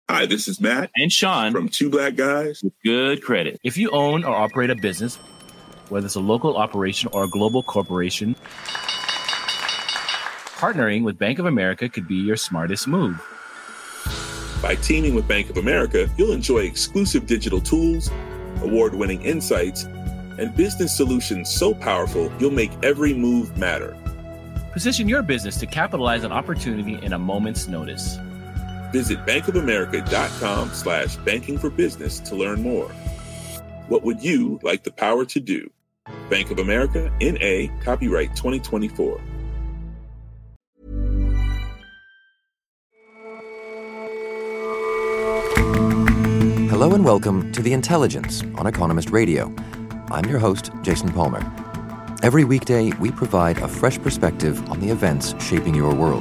Hi, this is Matt and Sean from Two Black Guys with Good Credit. If you own or operate a business, whether it's a local operation or a global corporation, partnering with Bank of America could be your smartest move. By teaming with Bank of America, you'll enjoy exclusive digital tools, award-winning insights, and business solutions so powerful you'll make every move matter. Position your business to capitalize on opportunity in a moment's notice. Visit bankofamerica.com/banking for business to learn more. What would you like the power to do? Bank of America, N.A., copyright 2024. Hello and welcome to The Intelligence on Economist Radio. I'm your host, Jason Palmer. Every weekday, we provide a fresh perspective on the events shaping your world.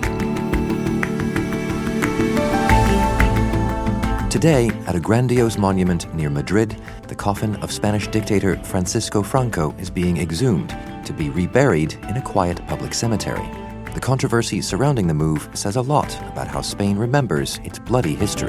Today, at a grandiose monument near Madrid, the coffin of Spanish dictator Francisco Franco is being exhumed to be reburied in a quiet public cemetery. The controversy surrounding the move says a lot about how Spain remembers its bloody history.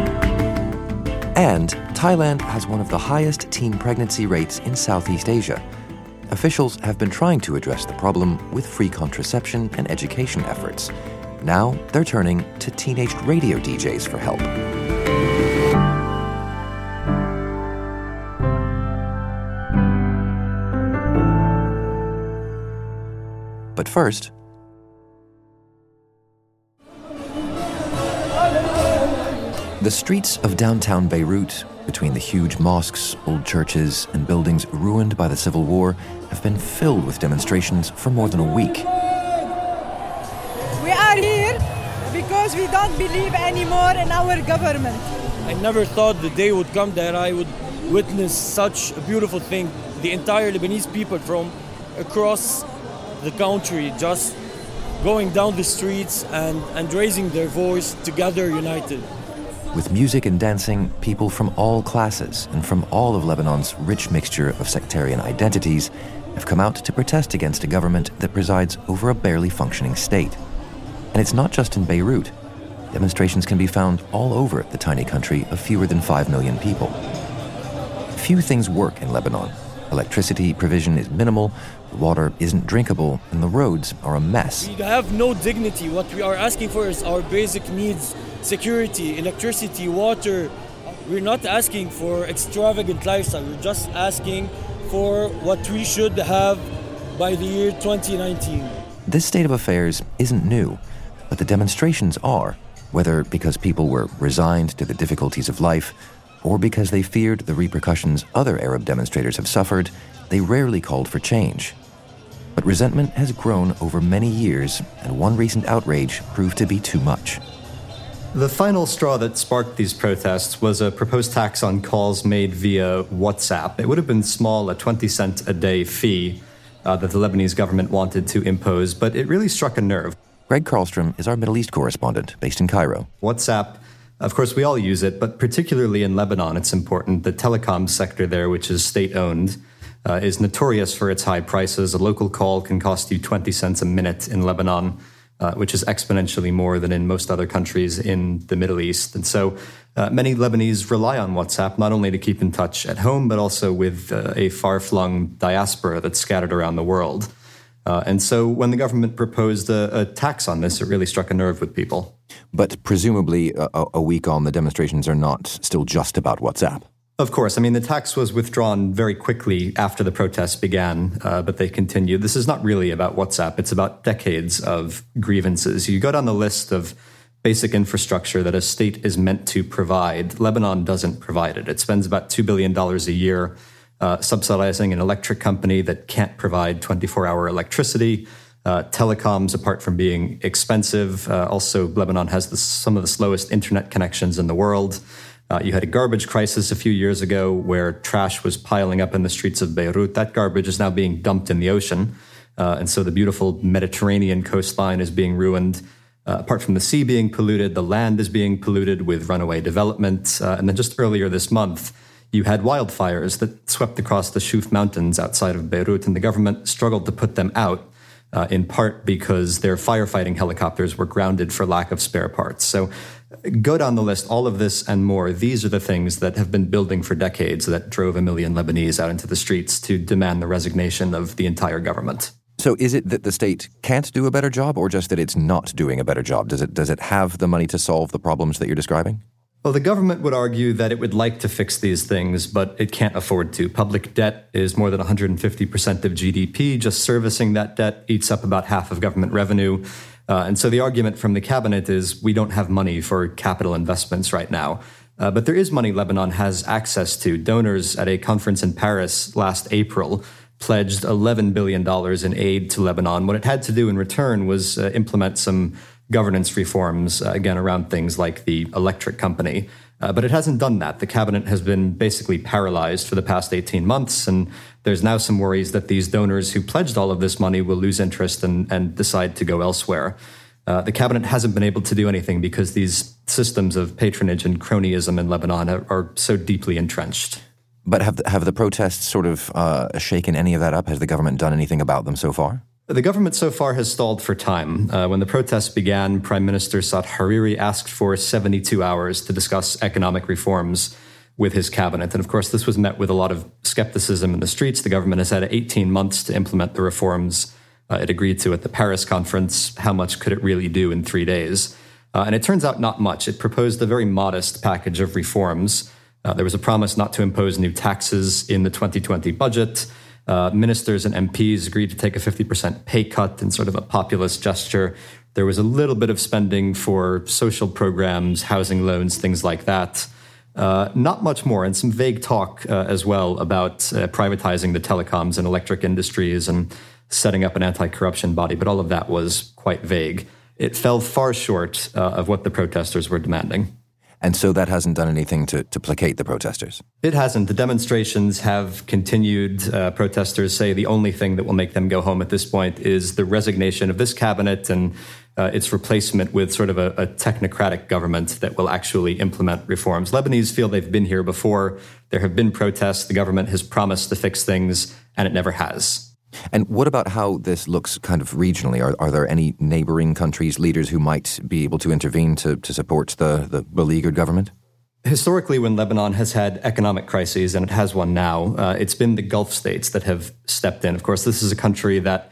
And Thailand has one of the highest teen pregnancy rates in Southeast Asia. Officials have been trying to address the problem with free contraception and education efforts. Now they're turning to teenage radio DJs for help. But first, the streets of downtown Beirut, between the huge mosques, old churches, and buildings ruined by the civil war, have been filled with demonstrations for more than a week. We are here because we don't believe anymore in our government. I never thought the day would come that I would witness such a beautiful thing. The entire Lebanese people from across the country just going down the streets and raising their voice together, united. With music and dancing, people from all classes and from all of Lebanon's rich mixture of sectarian identities have come out to protest against a government that presides over a barely functioning state. And it's not just in Beirut. Demonstrations can be found all over the tiny country of fewer than 5 million people. Few things work in Lebanon. Electricity provision is minimal, the water isn't drinkable, and the roads are a mess. We have no dignity. What we are asking for is our basic needs: security, electricity, water. We're not asking for extravagant lifestyle. We're just asking for what we should have by the year 2019. This state of affairs isn't new, but the demonstrations are, whether because people were resigned to the difficulties of life or because they feared the repercussions other Arab demonstrators have suffered. They rarely called for change. But resentment has grown over many years, and one recent outrage proved to be too much. The final straw that sparked these protests was a proposed tax on calls made via WhatsApp. It would have been small, a 20-cent a day fee that the Lebanese government wanted to impose, but it really struck a nerve. Greg Karlstrom is our Middle East correspondent based in Cairo. WhatsApp, of course, we all use it, but particularly in Lebanon, it's important. The telecom sector there, which is state-owned, is notorious for its high prices. A local call can cost you 20 cents a minute in Lebanon, which is exponentially more than in most other countries in the Middle East. And so many Lebanese rely on WhatsApp, not only to keep in touch at home, but also with a far-flung diaspora that's scattered around the world. And so when the government proposed a tax on this, it really struck a nerve with people. But presumably a week on, the demonstrations are not still just about WhatsApp. Of course. I mean, the tax was withdrawn very quickly after the protests began, but they continued. This is not really about WhatsApp. It's about decades of grievances. You go down the list of basic infrastructure that a state is meant to provide. Lebanon doesn't provide it. It spends about $2 billion a year subsidizing an electric company that can't provide 24-hour electricity. Telecoms, apart from being expensive, also Lebanon has some of the slowest internet connections in the world. You had a garbage crisis a few years ago where trash was piling up in the streets of Beirut. That garbage is now being dumped in the ocean. And so the beautiful Mediterranean coastline is being ruined. Apart from the sea being polluted, the land is being polluted with runaway development. And then just earlier this month, you had wildfires that swept across the Shuf Mountains outside of Beirut, and the government struggled to put them out in part because their firefighting helicopters were grounded for lack of spare parts. So go down the list, all of this and more. These are the things that have been building for decades that drove 1 million Lebanese out into the streets to demand the resignation of the entire government. So is it that the state can't do a better job, or just that it's not doing a better job? Does it have the money to solve the problems that you're describing? Well, the government would argue that it would like to fix these things, but it can't afford to. Public debt is more than 150% of GDP. Just servicing that debt eats up about half of government revenue. And so the argument from the cabinet is we don't have money for capital investments right now. But there is money Lebanon has access to. Donors at a conference in Paris last April pledged $11 billion in aid to Lebanon. What it had to do in return was implement some governance reforms, again, around things like the electric company. But it hasn't done that. The cabinet has been basically paralyzed for the past 18 months, and there's now some worries that these donors who pledged all of this money will lose interest and decide to go elsewhere. The cabinet hasn't been able to do anything because these systems of patronage and cronyism in Lebanon are so deeply entrenched. But have the protests sort of shaken any of that up? Has the government done anything about them so far? The government so far has stalled for time. When the protests began, Prime Minister Saad Hariri asked for 72 hours to discuss economic reforms with his cabinet. And of course, this was met with a lot of skepticism in the streets. The government has had 18 months to implement the reforms it agreed to at the Paris conference. How much could it really do in 3 days? And it turns out not much. It proposed a very modest package of reforms. There was a promise not to impose new taxes in the 2020 budget. Ministers and MPs agreed to take a 50% pay cut in sort of a populist gesture. There was a little bit of spending for social programs, housing loans, things like that. Not much more, and some vague talk as well about privatizing the telecoms and electric industries and setting up an anti-corruption body, but all of that was quite vague. It fell far short of what the protesters were demanding. And so that hasn't done anything to placate the protesters? It hasn't. The demonstrations have continued. Protesters say the only thing that will make them go home at this point is the resignation of this cabinet and its replacement with sort of a technocratic government that will actually implement reforms. Lebanese feel they've been here before. There have been protests. The government has promised to fix things, and it never has. And what about how this looks kind of regionally? Are there any neighboring countries, leaders who might be able to intervene to support the beleaguered government? Historically, when Lebanon has had economic crises, and it has one now, it's been the Gulf states that have stepped in. Of course, this is a country that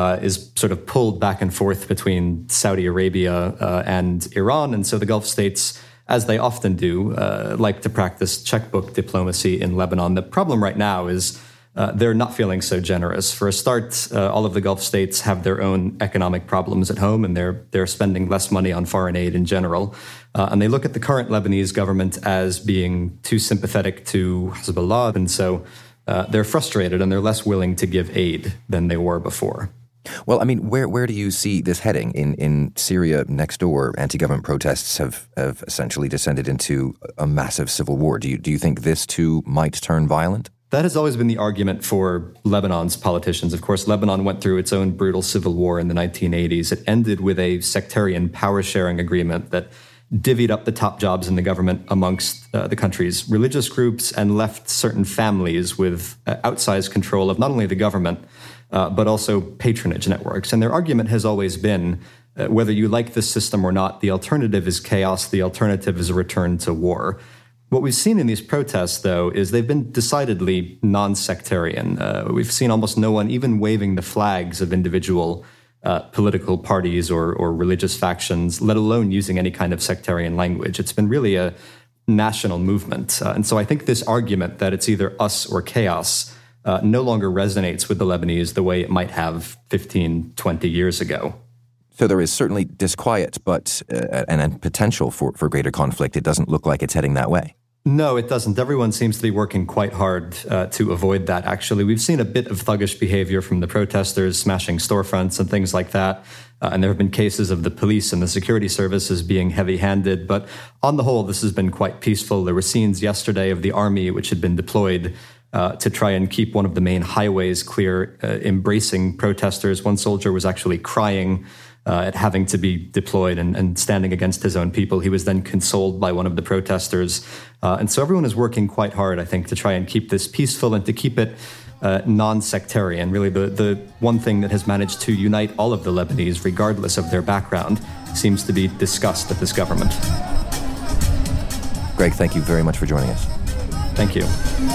is sort of pulled back and forth between Saudi Arabia and Iran. And so the Gulf states, as they often do, like to practice checkbook diplomacy in Lebanon. The problem right now is they're not feeling so generous. For a start, all of the Gulf states have their own economic problems at home, and they're spending less money on foreign aid in general. And they look at the current Lebanese government as being too sympathetic to Hezbollah, and so they're frustrated and they're less willing to give aid than they were before. Well, I mean, where do you see this heading? In Syria, next door, anti-government protests have essentially descended into a massive civil war. Do you think this too might turn violent? That has always been the argument for Lebanon's politicians. Of course, Lebanon went through its own brutal civil war in the 1980s. It ended with a sectarian power-sharing agreement that divvied up the top jobs in the government amongst the country's religious groups and left certain families with outsized control of not only the government, but also patronage networks. And their argument has always been, whether you like this system or not, the alternative is chaos, the alternative is a return to war. What we've seen in these protests, though, is they've been decidedly non-sectarian. We've seen almost no one even waving the flags of individual political parties or religious factions, let alone using any kind of sectarian language. It's been really a national movement. And so I think this argument that it's either us or chaos no longer resonates with the Lebanese the way it might have 15, 20 years ago. So there is certainly disquiet, but and potential for greater conflict. It doesn't look like it's heading that way. No, it doesn't. Everyone seems to be working quite hard to avoid that, actually. We've seen a bit of thuggish behavior from the protesters, smashing storefronts and things like that. And there have been cases of the police and the security services being heavy-handed. But on the whole, this has been quite peaceful. There were scenes yesterday of the army, which had been deployed to try and keep one of the main highways clear, embracing protesters. One soldier was actually crying at having to be deployed and standing against his own people. He was then consoled by one of the protesters. And so everyone is working quite hard, I think, to try and keep this peaceful and to keep it non-sectarian. Really, the one thing that has managed to unite all of the Lebanese, regardless of their background, seems to be disgust at this government. Greg, thank you very much for joining us. Thank you.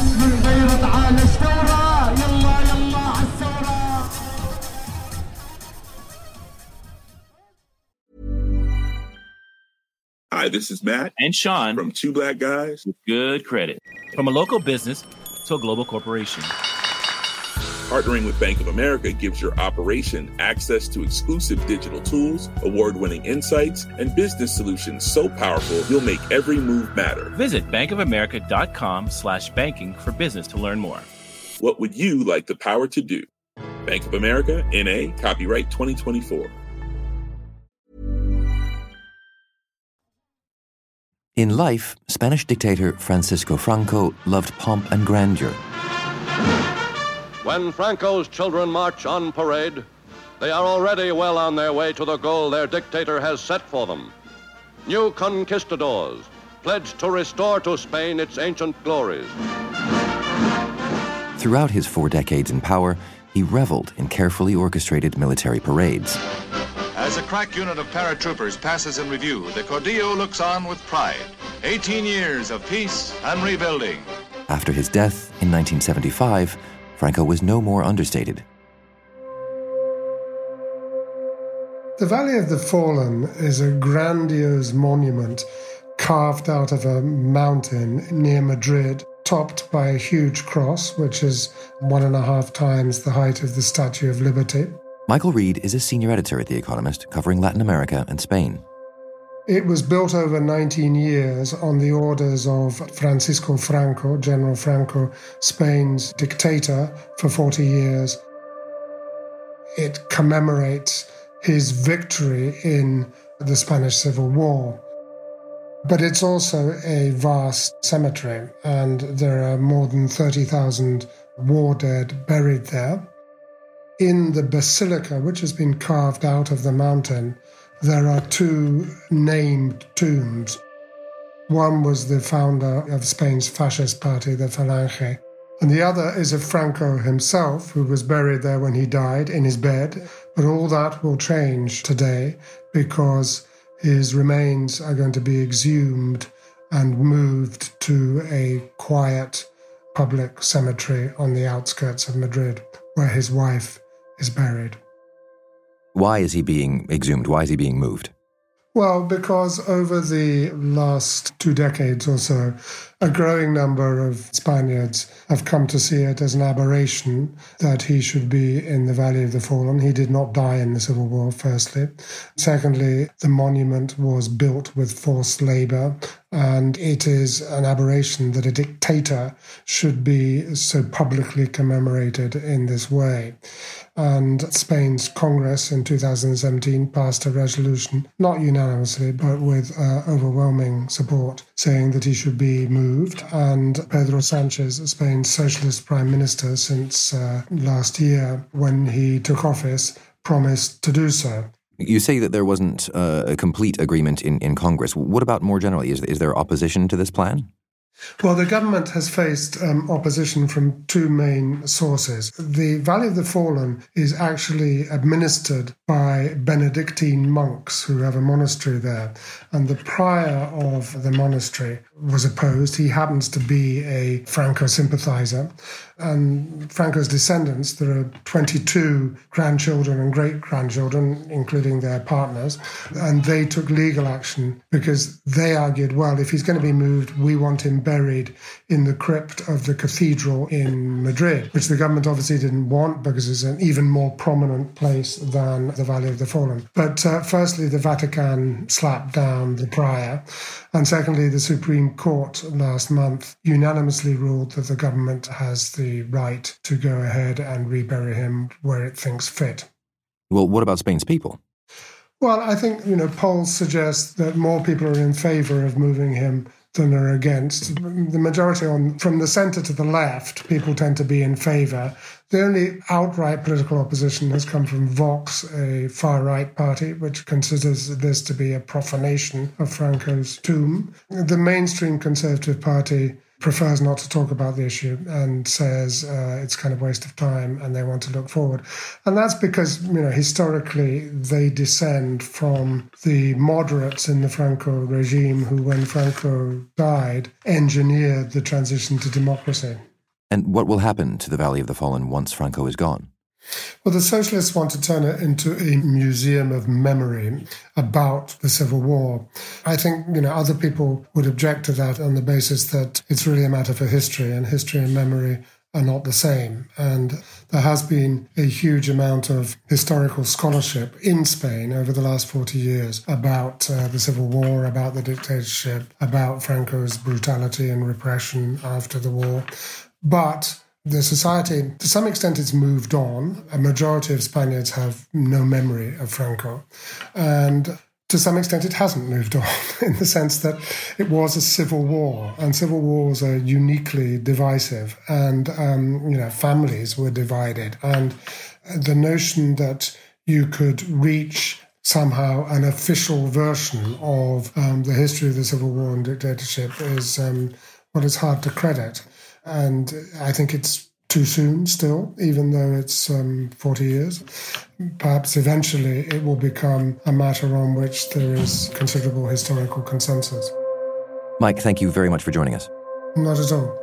Hi, this is Matt And Sean from Two Black Guys with good credit. From a local business to a global corporation. Partnering with Bank of America gives your operation access to exclusive digital tools, award-winning insights, and business solutions so powerful you'll make every move matter. Visit bankofamerica.com/banking for business to learn more. What would you like the power to do? Bank of America, N.A., copyright 2024. In life, Spanish dictator Francisco Franco loved pomp and grandeur. When Franco's children march on parade, they are already well on their way to the goal their dictator has set for them. New conquistadors, pledged to restore to Spain its ancient glories. Throughout his 4 decades in power, he reveled in carefully orchestrated military parades. As a crack unit of paratroopers passes in review, the Caudillo looks on with pride. 18 years of peace and rebuilding. After his death in 1975, Franco was no more understated. The Valley of the Fallen is a grandiose monument carved out of a mountain near Madrid, topped by a huge cross, which is 1.5 times the height of the Statue of Liberty. Michael Reed is a senior editor at The Economist, covering Latin America and Spain. It was built over 19 years on the orders of Francisco Franco, General Franco, Spain's dictator for 40 years. It commemorates his victory in the Spanish Civil War. But it's also a vast cemetery, and there are more than 30,000 war dead buried there. In the basilica, which has been carved out of the mountain, there are 2 named tombs. One was the founder of Spain's fascist party, the Falange, and the other is of Franco himself, who was buried there when he died in his bed. But all that will change today because his remains are going to be exhumed and moved to a quiet public cemetery on the outskirts of Madrid, where his wife is buried. Why is he being exhumed? Why is he being moved? Well, because over the last 2 decades or so, a growing number of Spaniards have come to see it as an aberration that he should be in the Valley of the Fallen. He did not die in the Civil War, firstly. Secondly, the monument was built with forced labor, and it is an aberration that a dictator should be so publicly commemorated in this way. And Spain's Congress in 2017 passed a resolution, not unanimously, but with overwhelming support, saying that he should be moved. And Pedro Sanchez, Spain's socialist prime minister since last year, when he took office, promised to do so. You say that there wasn't a complete agreement in Congress. What about more generally? Is there opposition to this plan? Well, the government has faced opposition from 2 main sources. The Valley of the Fallen is actually administered by Benedictine monks who have a monastery there. And the prior of the monastery was opposed. He happens to be a Franco sympathizer. And Franco's descendants, there are 22 grandchildren and great-grandchildren, including their partners, and they took legal action because they argued, well, if he's going to be moved, we want him buried in the crypt of the cathedral in Madrid, which the government obviously didn't want because it's an even more prominent place than the Valley of the Fallen. But firstly, the Vatican slapped down the prior, and secondly, the Supreme Court last month unanimously ruled that the government has the right to go ahead and rebury him where it thinks fit. Well, what about Spain's people? Well, I think, polls suggest that more people are in favour of moving him than are against. The majority from the centre to the left, people tend to be in favour. The only outright political opposition has come from Vox, a far-right party, which considers this to be a profanation of Franco's tomb. The mainstream Conservative Party prefers not to talk about the issue and says it's kind of waste of time and they want to look forward. And that's because, historically they descend from the moderates in the Franco regime who, when Franco died, engineered the transition to democracy. And what will happen to the Valley of the Fallen once Franco is gone? Well, the socialists want to turn it into a museum of memory about the Civil War. I think, other people would object to that on the basis that it's really a matter for history, and history and memory are not the same. And there has been a huge amount of historical scholarship in Spain over the last 40 years about the Civil War, about the dictatorship, about Franco's brutality and repression after the war. But the society, to some extent, it's moved on. A majority of Spaniards have no memory of Franco. And to some extent, it hasn't moved on in the sense that it was a civil war. And civil wars are uniquely divisive. And, families were divided. And the notion that you could reach somehow an official version of the history of the Civil War and dictatorship is it's hard to credit. And I think it's too soon still, even though it's 40 years. Perhaps eventually it will become a matter on which there is considerable historical consensus. Mike, thank you very much for joining us. Not at all.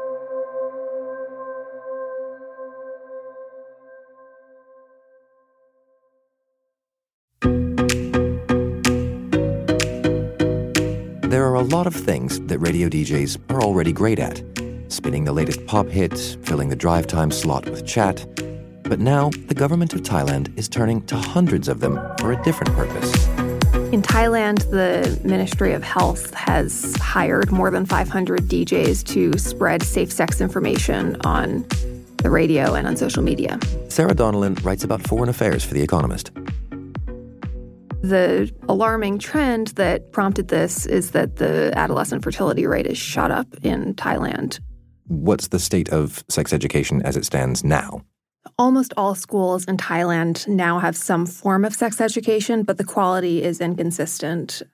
There are a lot of things that radio DJs are already great at. Spinning the latest pop hits, filling the drive time slot with chat. But now, the government of Thailand is turning to hundreds of them for a different purpose. In Thailand, the Ministry of Health has hired more than 500 DJs to spread safe sex information on the radio and on social media. Sarah Donnellan writes about foreign affairs for The Economist. The alarming trend that prompted this is that the adolescent fertility rate is shot up in Thailand. What's the state of sex education as it stands now? Almost all schools in Thailand now have some form of sex education, but the quality is inconsistent.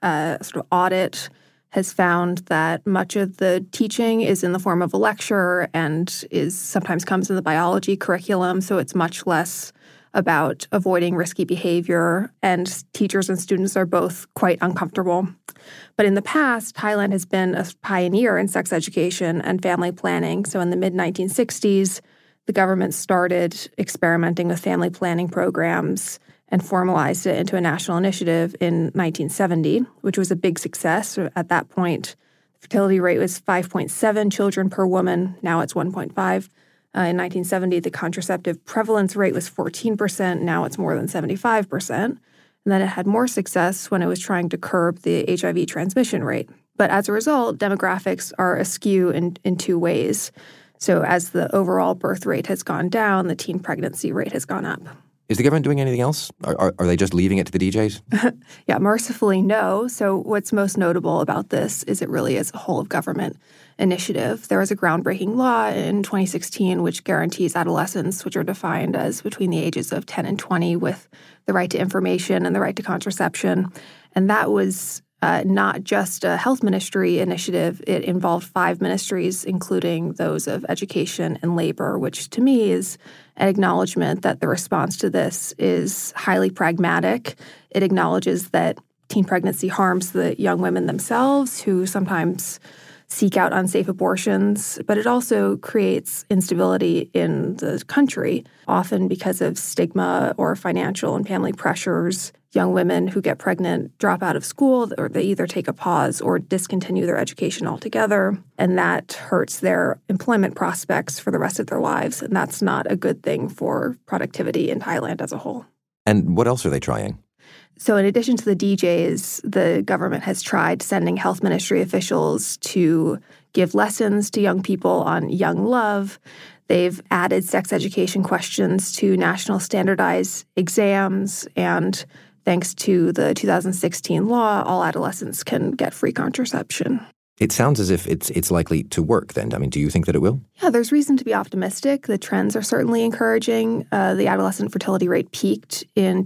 Audit has found that much of the teaching is in the form of a lecture and sometimes comes in the biology curriculum, so it's much less about avoiding risky behavior, and teachers and students are both quite uncomfortable. But in the past, Thailand has been a pioneer in sex education and family planning. So in the mid-1960s, the government started experimenting with family planning programs and formalized it into a national initiative in 1970, which was a big success. At that point, the fertility rate was 5.7 children per woman. Now it's 1.5. In 1970, the contraceptive prevalence rate was 14%. Now it's more than 75%. And then it had more success when it was trying to curb the HIV transmission rate. But as a result, demographics are askew in two ways. So as the overall birth rate has gone down, the teen pregnancy rate has gone up. Is the government doing anything else? Are they just leaving it to the DJs? Yeah, mercifully, no. So what's most notable about this is it really is a whole-of-government initiative. There was a groundbreaking law in 2016 which guarantees adolescents, which are defined as between the ages of 10 and 20, with the right to information and the right to contraception. And that was not just a health ministry initiative. It involved 5 ministries, including those of education and labor, which to me is an acknowledgement that the response to this is highly pragmatic. It acknowledges that teen pregnancy harms the young women themselves, who sometimes seek out unsafe abortions, but it also creates instability in the country, often because of stigma or financial and family pressures. Young women who get pregnant drop out of school, or they either take a pause or discontinue their education altogether, and that hurts their employment prospects for the rest of their lives, and that's not a good thing for productivity in Thailand as a whole. And what else are they trying? So in addition to the DJs, the government has tried sending health ministry officials to give lessons to young people on young love. They've added sex education questions to national standardized exams, and thanks to the 2016 law, all adolescents can get free contraception. It sounds as if it's likely to work then. I mean, do you think that it will? Yeah, there's reason to be optimistic. The trends are certainly encouraging. The adolescent fertility rate peaked in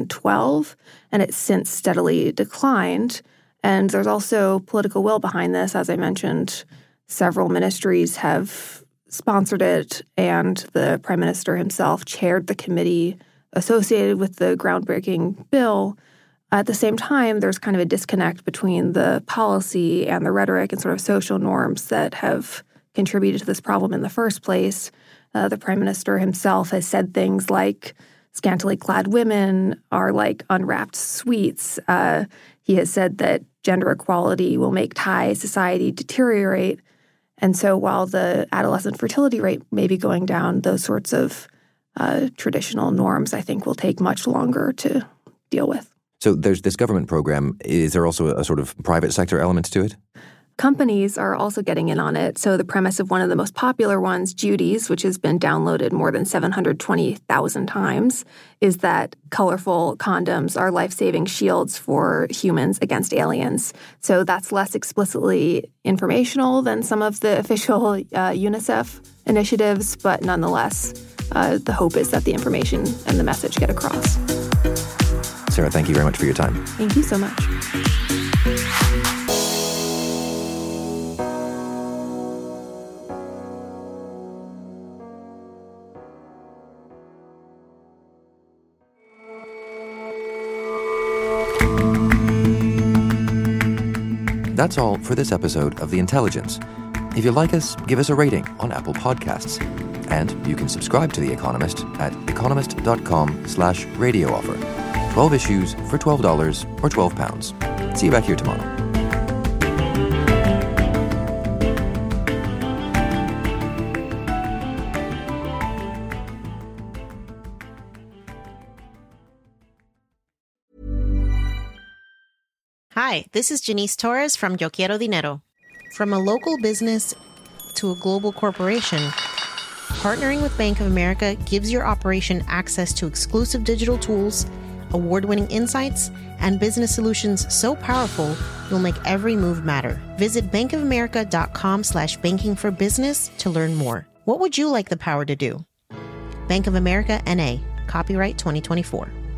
2012, and it's since steadily declined. And there's also political will behind this. As I mentioned, Several ministries have sponsored it, and the Prime Minister himself chaired the committee associated with the groundbreaking bill. At the same time, there's kind of a disconnect between the policy and the rhetoric and sort of social norms that have contributed to this problem in the first place. The Prime Minister himself has said things like scantily clad women are like unwrapped sweets. He has said that gender equality will make Thai society deteriorate. And so while the adolescent fertility rate may be going down, those sorts of traditional norms, I think, will take much longer to deal with. So there's this government program. Is there also a sort of private sector element to it? Companies are also getting in on it. So the premise of one of the most popular ones, Judy's, which has been downloaded more than 720,000 times, is that colorful condoms are life-saving shields for humans against aliens. So that's less explicitly informational than some of the official UNICEF initiatives, but nonetheless, the hope is that the information and the message get across. Sarah, thank you very much for your time. Thank you so much. That's all for this episode of The Intelligence. If you like us, give us a rating on Apple Podcasts. And you can subscribe to The Economist at economist.com/radio offer. 12 issues for $12 or £12. See you back here tomorrow. Hi, this is Janice Torres from Yo Quiero Dinero. From a local business to a global corporation, partnering with Bank of America gives your operation access to exclusive digital tools, award-winning insights, and business solutions so powerful you'll make every move matter. Visit bankofamerica.com/banking for business to learn more. What would you like the power to do? Bank of America, N.A., copyright 2024.